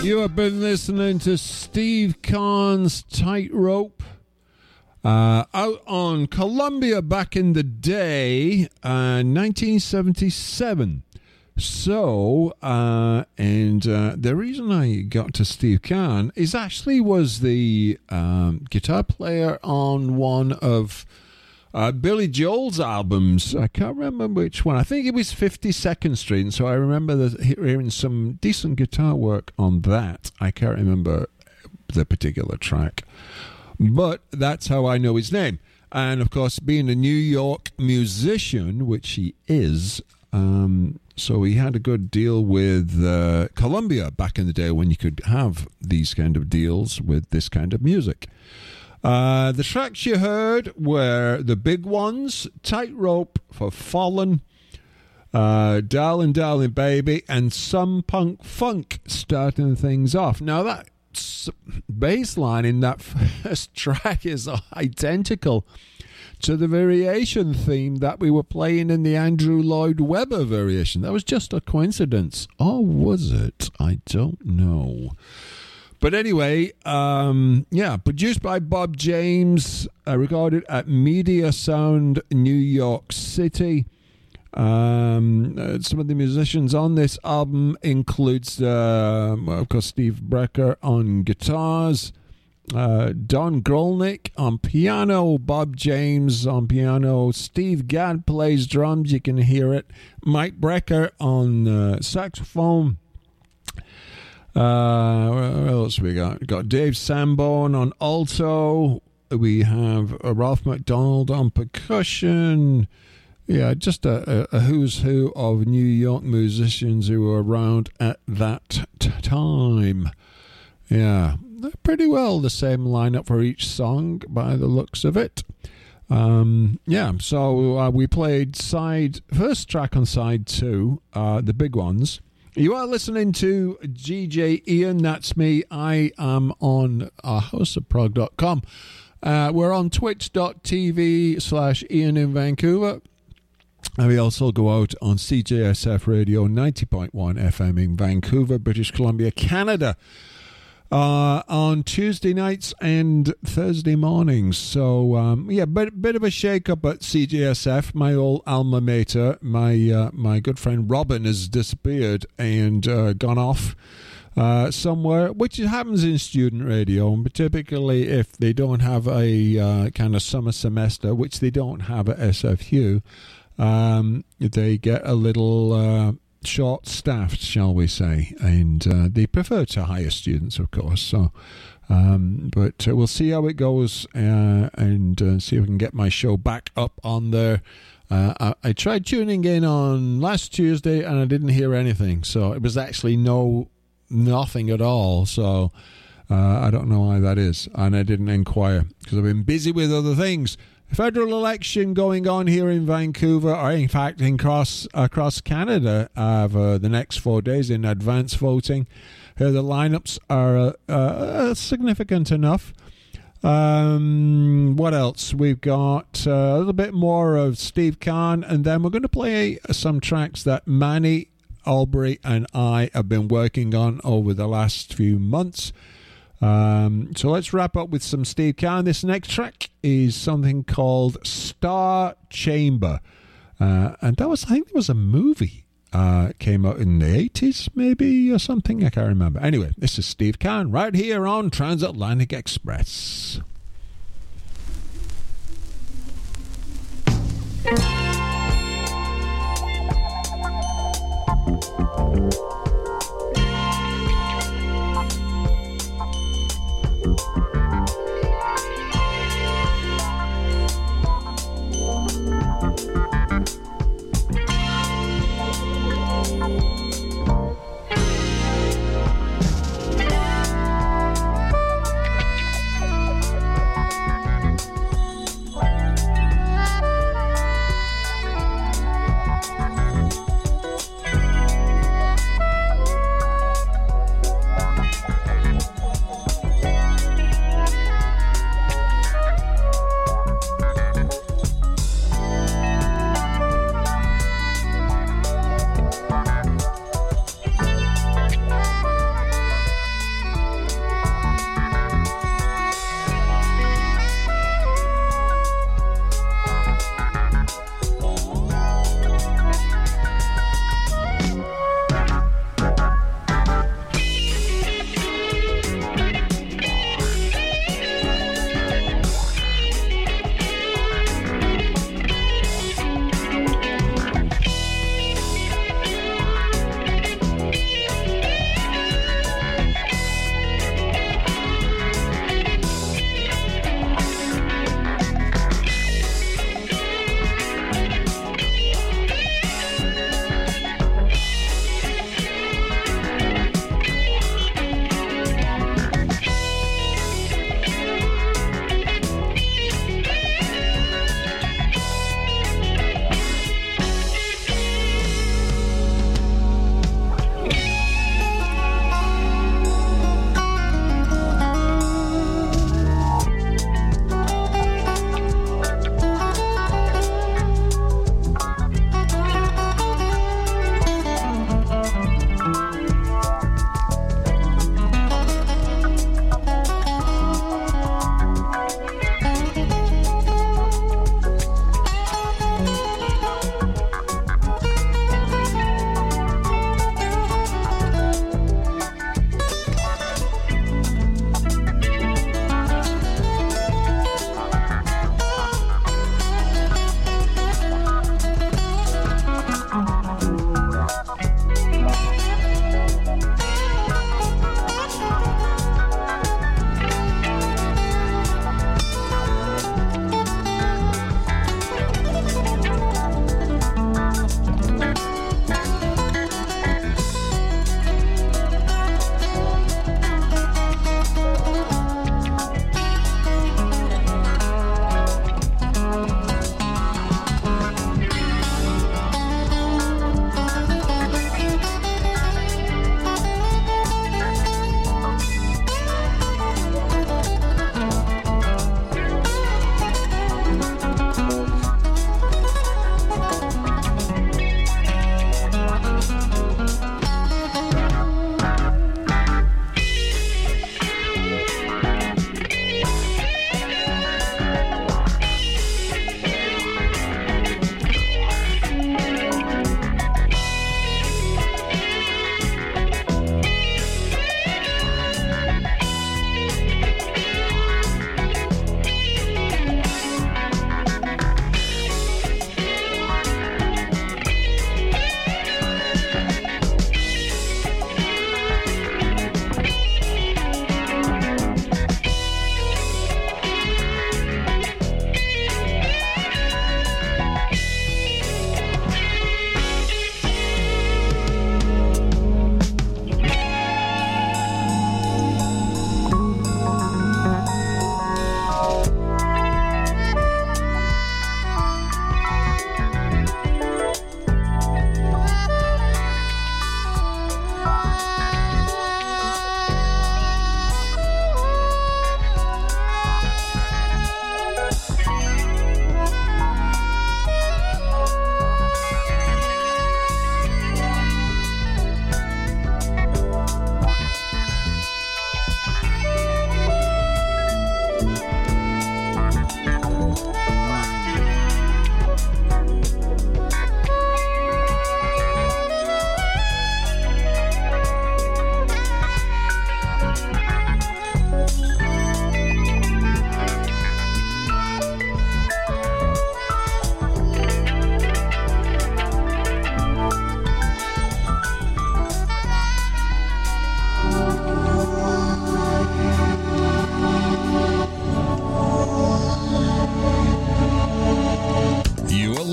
You have been listening to Steve Kahn's Tightrope. Out on Columbia back in the day, 1977. So, the reason I got to Steve Kahn is actually was the guitar player on one of Billy Joel's albums. I can't remember which one. I think it was 52nd Street, and so I remember hearing some decent guitar work on that. I can't remember the particular track, but that's how I know his name. And, of course, being a New York musician, which he is, so he had a good deal with Columbia back in the day when you could have these kind of deals with this kind of music. The tracks you heard were the big ones, Tightrope for Fallen, Darling, Darling Baby, and Some Punk Funk starting things off. Now that bass line in that first track is identical to the variation theme that we were playing in the Andrew Lloyd Webber variation. That was just a coincidence. Or was it? I don't know. But anyway, produced by Bob James, recorded at Media Sound, New York City. Some of the musicians on this album includes, of course, Steve Brecker on guitars, Don Grolnick on piano, Bob James on piano, Steve Gadd plays drums, you can hear it, Mike Brecker on saxophone. What else we got? We got Dave Sambone on alto. We have Ralph McDonald on percussion. Yeah, just a who's who of New York musicians who were around at that time. Yeah, they're pretty well the same lineup for each song by the looks of it. So we played first track on side 2, the big ones. You are listening to GJ Ian, that's me. I am on houseofprog.com. We're on twitch.tv/Ian in Vancouver. And we also go out on CJSF Radio 90.1 FM in Vancouver, British Columbia, Canada, on Tuesday nights and Thursday mornings. So, bit of a shake-up at CJSF. My old alma mater, my good friend Robin has disappeared and gone off somewhere, which happens in student radio, but typically if they don't have a kind of summer semester, which they don't have at SFU, they get a little short-staffed, shall we say, and they prefer to hire students, of course. So, but we'll see how it goes and see if we can get my show back up on there. I tried tuning in on last Tuesday and I didn't hear anything, so it was actually nothing at all. So I don't know why that is, and I didn't inquire because I've been busy with other things. Federal election going on here in Vancouver, or in fact across Canada, for the next 4 days in advance voting. The lineups are significant enough. What else? We've got a little bit more of Steve Kahn, and then we're going to play some tracks that Manny Albury and I have been working on over the last few months. So let's wrap up with some Steve Kahn. This next track is something called Star Chamber, and I think it was a movie. Came out in the 80s maybe or something, I can't remember. Anyway, this is Steve Kahn right here on Transatlantic Express.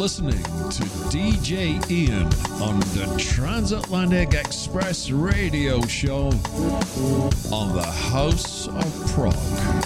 listening to DJ Ian on the Transatlantic Express radio show on the House of Prog.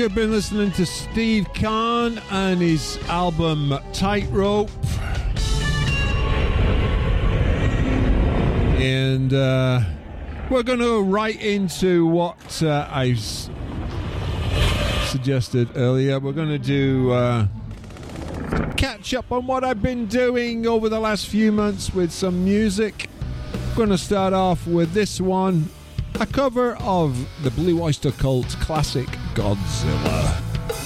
You've been listening to Steve Kahn and his album Tightrope. And we're going to go right into what I suggested earlier. We're going to do catch up on what I've been doing over the last few months with some music. I'm going to start off with this one, a cover of the Blue Oyster Cult classic Godzilla.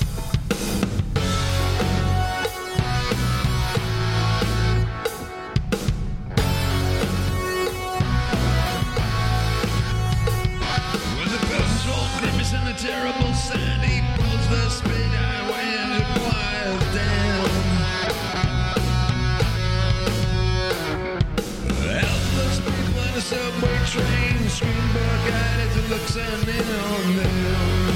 Terrible sound, he pulls the speed highway and it quiets down. Helpless people in a subway train scream bug-eyed as it looks in on them.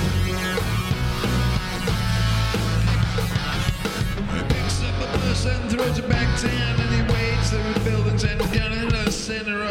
He picks up a bus and throws it back down, and he waits through buildings and gun in the center